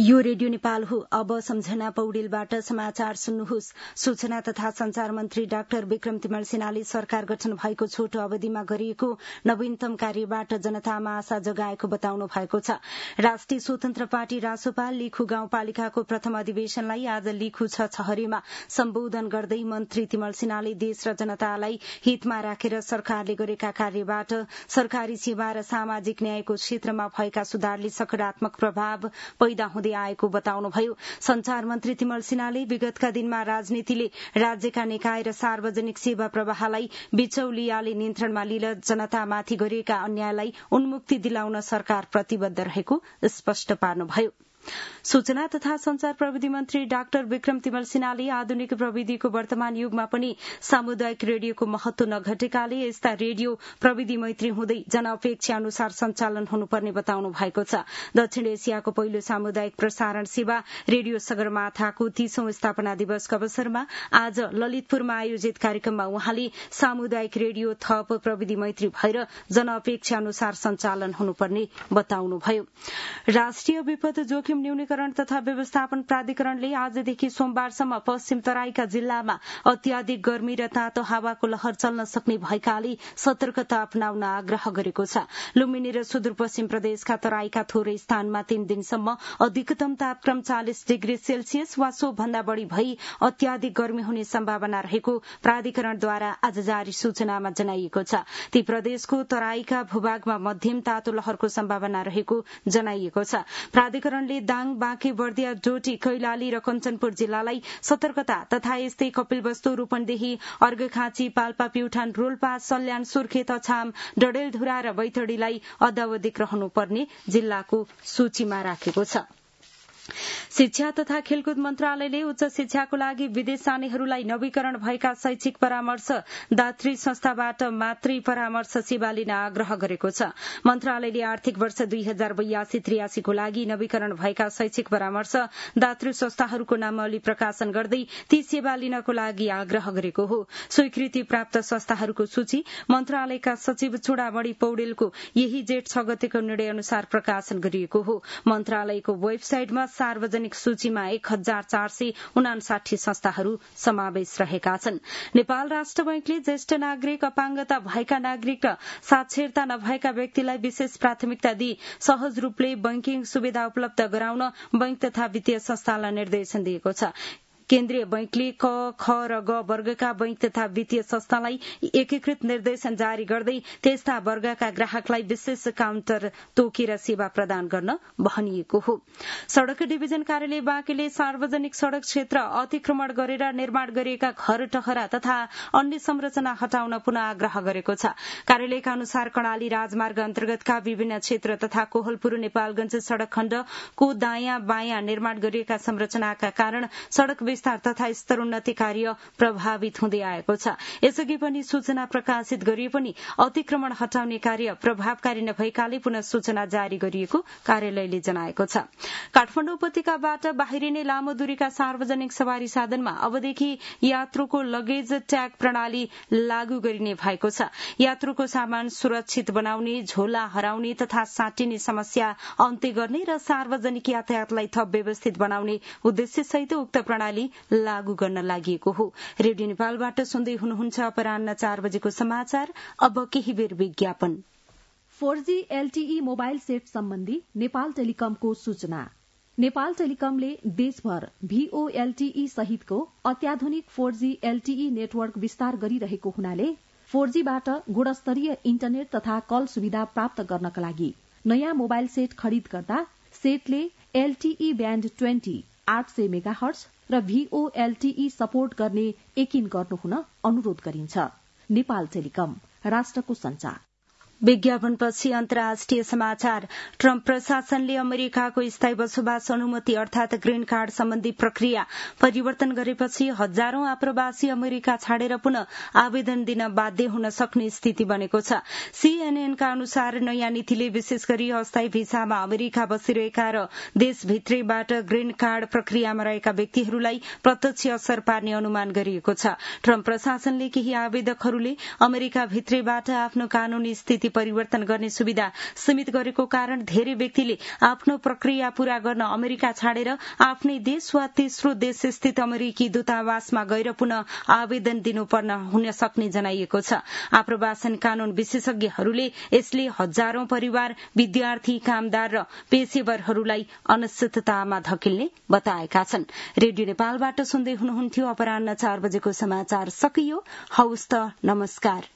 यो रेडियो नेपाल हो। अब सम्झना पौडेलबाट समाचार सुन्नुहोस्। सूचना तथा संचार मन्त्री डाक्टर विक्रम तिमल सिन्हाले सरकार गठन भएको छोटो अवधिमा गरिएको नवीनतम कार्यबाट जनतामा आशा जगाएको बताउनु भएको छ। राष्ट्रिय स्वतन्त्र पार्टी रासोपा लिखु गाउँपालिकाको प्रथम अधिवेशनलाई आज लिखु छहरीमा सम्बोधन गर्दै मन्त्री तिमल सिन्हाले देश र जनतालाई हितमा राखेर सरकारले गरेका कार्यबाट सरकारी सेवा र सामाजिक न्यायको क्षेत्रमा भएका सुधारले सकारात्मक प्रभाव पैदा हुँदै आएको बताउनुभयो। संचार मन्त्री तिमल सिन्हाले विगतका दिनमा राजनीतिले राज्यका निकाय र सार्वजनिक सेवा प्रवाहलाई बिचौलियाले नियन्त्रणमा लिएर जनतामाथि गरिएका अन्यायलाई उन्मुक्ति दिलाउन सरकार प्रतिबद्ध रहेको स्पष्ट पार्नुभयो। सूचना तथा संचार प्रविधि मन्त्री डाक्टर विक्रम तिमल सिन्हाले आधुनिक प्रविधिको वर्तमान युगमा पनि सामुदायिक रेडियोको महत्व नघटेकाले यस्ता रेडियो प्रविधि मैत्री हुँदै जनअपेक्षा अनुसार सञ्चालन हुनुपर्ने बताउनु भएको छ। दक्षिण एसियाको पहिलो सामुदायिक प्रसारण सेवा रेडियो सगरमाथाको 30औं स्थापना दिवसको अवसरमा आज ललितपुरमा आयोजित कार्यक्रममा उहाँले सामुदायिक रेडियो थप प्रविधि मैत्री भएर जनअपेक्षा अनुसार सञ्चालन हुनुपर्ने बताउनुभयो। राष्ट्रिय विपद जोखिम न्यूनीकरण तथा व्यवस्थापन प्राधिकरणले आजदेखि सोमबारसम्म पश्चिम तराईका जिल्लामा अत्याधिक गर्मी र तातो हावाको लहर चल्न सक्ने भएकाले सतर्कता अपनाउन आग्रह गरेको छ। लुम्बिनी र सुदूरपश्चिम प्रदेशका तराईका थोरै स्थानमा 3 दिनसम्म अधिकतम तापक्रम 40 डिग्री सेल्सियस वा सो भन्दा बढ़ी भई अत्याधिक गर्मी हुने सम्भावना रहेको प्राधिकरणद्वारा आज जारी सूचनामा जनाइएको छ। ती प्रदेशको तराईका भूभागमा मध्यम तातो लहरको सम्भावना रहेको जनाइएको छ। प्राधिकरणले दाङ, बाँके, बर्दिया, डोटी, कैलाली र कञ्चनपुर जिल्लालाई सतर्कता तथा यस्तै कपिलवस्तु, रूपन्देही, अर्घखाँची, पाल्पा, प्युठान, रोल्पा, सल्यान, सुर्खेत, अछाम, डडेलधुरा र बैतडीलाई अद्यावधिक रहनुपर्ने जिल्लाको सूचीमा राखेको छ। शिक्षा तथा खेलकुद मन्त्रालयले उच्च शिक्षाको लागि विदेश जानेहरूलाई नवीकरण भएका शैक्षिक परामर्श दात्री संस्थाबाट मातृ परामर्श सेवा लिन आग्रह गरेको छ। मन्त्रालयले आर्थिक वर्ष 2082-83 को लागि नवीकरण भएका शैक्षिक परामर्श दातृ संस्थाहरूको नामावली प्रकाशन गर्दै ती सेवा लिनको लागि आग्रह गरेको हो। स्वीकृति प्राप्त संस्थाहरूको सूची मन्त्रालयका सचिव चूडामणि पौडेलको यही जेठ 6 गतेको निर्णय अनुसार प्रकाशन गरिएको हो। मन्त्रालयको वेबसाइटमा सार्वजनिक सूचीमा 1459 संस्थाहरू समावेश रहेका छन्। नेपाल राष्ट्र बैंकले ज्येष्ठ नागरिक, अपाङ्गता भएका नागरिक र साक्षरता नभएका व्यक्तिलाई विशेष प्राथमिकता दिई सहज रूपले बैंकिङ सुविधा उपलब्ध गराउन बैंक तथा वित्तीय संस्थालाई निर्देशन दिएको छ। केन्द्रीय बैंकले क, ख र ग वर्गका बैंक तथा वित्तीय संस्थालाई एकीकृत निर्देशन जारी गर्दै त्यस्ता वर्गका ग्राहकलाई विशेष काउन्टर तोकेर सेवा प्रदान गर्न भनिएको हो। सड़क डिभिजन कार्यालय बाँकेले सार्वजनिक सड़क क्षेत्र अतिक्रमण गरेर निर्माण गरिएका घर टहरा तथा अन्य संरचना हटाउन पुनः आग्रह गरेको छ। कार्यालयका अनुसार कर्णाली राजमार्ग अन्तर्गतका विभिन्न क्षेत्र तथा कोहलपुर नेपालगंज सड़क खण्डको दायाँ बायाँ निर्माण गरिएका संरचनाका कारण सड़क विस्तार तथा स्तरोन्नति कार्य प्रभावित हुँदै आएको छ। यसअघि पनि सूचना प्रकाशित गरिए पनि अतिक्रमण हटाउने कार्य प्रभावकारी नभएकाले पुनः सूचना जारी गरिएको कार्यालयले जनाएको छ। काठमाडौँ उपत्यकाबाट बाहिरिने लामो दूरीका सार्वजनिक सवारी साधनमा अबदेखि यात्रुको लगेज ट्याग प्रणाली लागू गरिने भएको छ। यात्रुको सामान सुरक्षित बनाउने, झोला हराउने तथा साटिने समस्या अन्त्य गर्ने र सार्वजनिक यातायातलाई थप व्यवस्थित बनाउने उद्देश्यसहित उक्त प्रणाली लागू गर्न लागि हो। रेडियो नेपालबाट सुन्दै हुनुहुन्छ अपराह्न 4 बजेको समाचार। अब केही बेर विज्ञापन। 4G LTE मोबाइल सेट सम्बन्धी नेपाल टेलिकमको सूचना। नेपाल टेलिकमले देशभर VoLTE सहितको अत्याधुनिक 4G LTE नेटवर्क विस्तार गरिरहेको हुनाले 4Gबाट गुणस्तरीय इन्टरनेट तथा कल सुविधा प्राप्त गर्नका लागि नयाँ मोबाइल सेट खरिद गर्दा सेटले LTE ब्यान्ड 20 800 मेगाहर्ज र VoLTE सपोर्ट गर्ने यकिन गर्नुहुन अनुरोध गरिन्छ। नेपाल टेलिकम, राष्ट्रको संचार। विज्ञापनपछि अन्तर्राष्ट्रिय समाचार। ट्रम्प प्रशासनले अमेरिकाको स्थायी बसोबास अनुमति अर्थात ग्रीन कार्ड सम्बन्धी प्रक्रिया परिवर्तन गरेपछि हजारौं आप्रवासी अमेरिका छाडेर पुनः आवेदन दिन बाध्य हुन सक्ने स्थिति बनेको छ। CNN का अनुसार नयाँ नीतिले विशेष गरी अस्थायी भिसामा अमेरिका बसिरहेका र देशभित्रैबाट ग्रीन कार्ड प्रक्रियामा रहेका व्यक्तिहरूलाई प्रत्यक्ष असर पार्ने अनुमान गरिएको छ। ट्रम्प प्रशासनले केही आवेदकहरूले अमेरिका भित्रैबाट आफ्नो कानूनी स्थिति नीति परिवर्तन गर्ने सुविधा सीमित गरेको कारण धेरै व्यक्तिले आफ्नो प्रक्रिया पूरा गर्न अमेरिका छाडेर आफ्नै देश वा तेस्रो देश स्थित अमेरिकी दूतावासमा गएर पुनः आवेदन दिनुपर्न हुन सक्ने जनाइएको छ। आप्रवासन कानून विशेषज्ञहरूले यसले हजारौं परिवार, विद्यार्थी, कामदार र पेशेवरहरूलाई अनिश्चिततामा धकेल्ने बताएका छन्। रेडियो नेपालबाट सुन्दै हुनुहुन्थ्यो। अपराह्न 4 बजेको समाचार सकियो। हवस् त, नमस्कार।